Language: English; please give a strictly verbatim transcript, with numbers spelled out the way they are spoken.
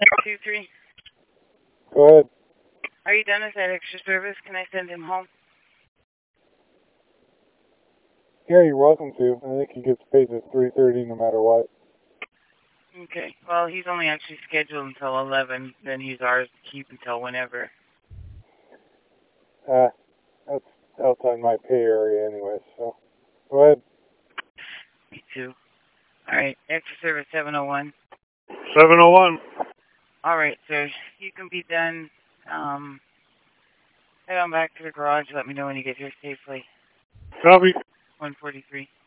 two three. Go ahead. Are you done with that extra service? Can I send him home? Yeah, you're welcome to. I think he gets paid at three thirty no matter what. Okay. Well, he's only actually scheduled until eleven. Then he's ours to keep until whenever. Uh, that's outside my pay area anyway, so. Go ahead. Me too. All right. Extra service seven oh one. seven oh one. All right, sir. You can be done. Um, head on back to the garage. Let me know when you get here safely. Copy. one forty-three.